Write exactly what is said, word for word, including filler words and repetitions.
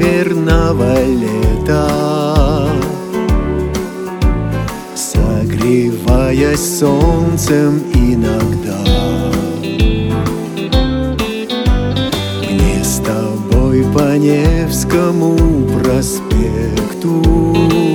северного лета, согреваясь солнцем иногда. Мне с тобой по Невскому проспекту